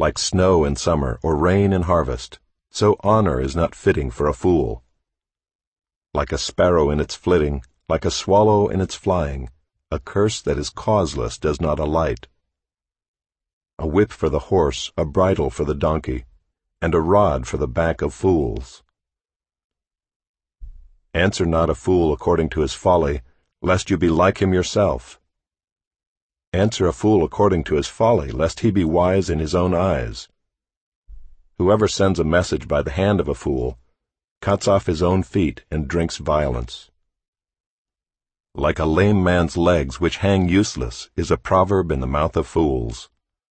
Like snow in summer or rain in harvest, so honor is not fitting for a fool. Like a sparrow in its flitting, like a swallow in its flying, a curse that is causeless does not alight. A whip for the horse, a bridle for the donkey, and a rod for the back of fools. Answer not a fool according to his folly, lest you be like him yourself. Answer a fool according to his folly, lest he be wise in his own eyes. Whoever sends a message by the hand of a fool cuts off his own feet and drinks violence. Like a lame man's legs which hang useless is a proverb in the mouth of fools.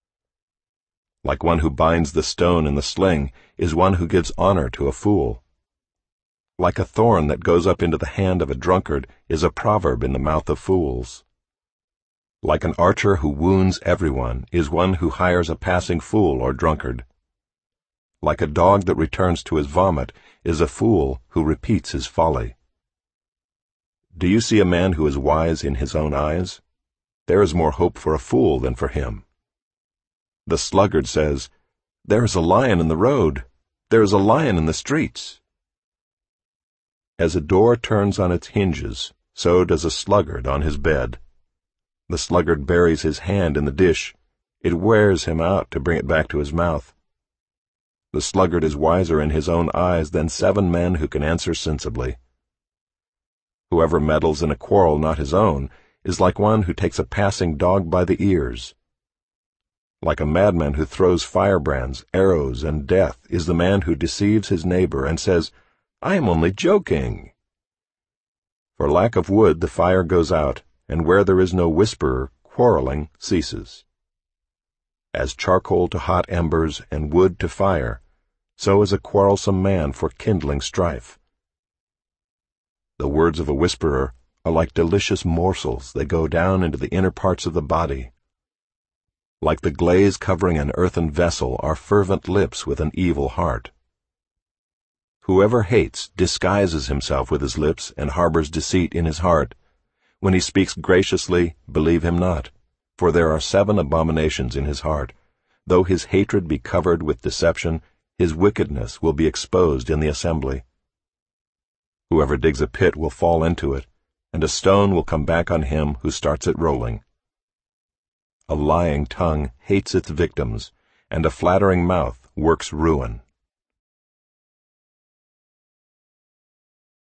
Like one who binds the stone in the sling is one who gives honor to a fool. Like a thorn that goes up into the hand of a drunkard is a proverb in the mouth of fools. Like an archer who wounds everyone is one who hires a passing fool or drunkard. Like a dog that returns to his vomit is a fool who repeats his folly. Do you see a man who is wise in his own eyes? There is more hope for a fool than for him. The sluggard says, "There is a lion in the road. There is a lion in the streets." As a door turns on its hinges, so does a sluggard on his bed. The sluggard buries his hand in the dish. It wears him out to bring it back to his mouth. The sluggard is wiser in his own eyes than 7 men who can answer sensibly. Whoever meddles in a quarrel not his own is like one who takes a passing dog by the ears. Like a madman who throws firebrands, arrows, and death is the man who deceives his neighbor and says, "I am only joking." For lack of wood the fire goes out, and where there is no whisperer, quarreling ceases. As charcoal to hot embers and wood to fire, so is a quarrelsome man for kindling strife. The words of a whisperer are like delicious morsels that go down into the inner parts of the body. Like the glaze covering an earthen vessel are fervent lips with an evil heart. Whoever hates disguises himself with his lips and harbors deceit in his heart. When he speaks graciously, believe him not, for there are 7 abominations in his heart. Though his hatred be covered with deception, his wickedness will be exposed in the assembly. Whoever digs a pit will fall into it, and a stone will come back on him who starts it rolling. A lying tongue hates its victims, and a flattering mouth works ruin.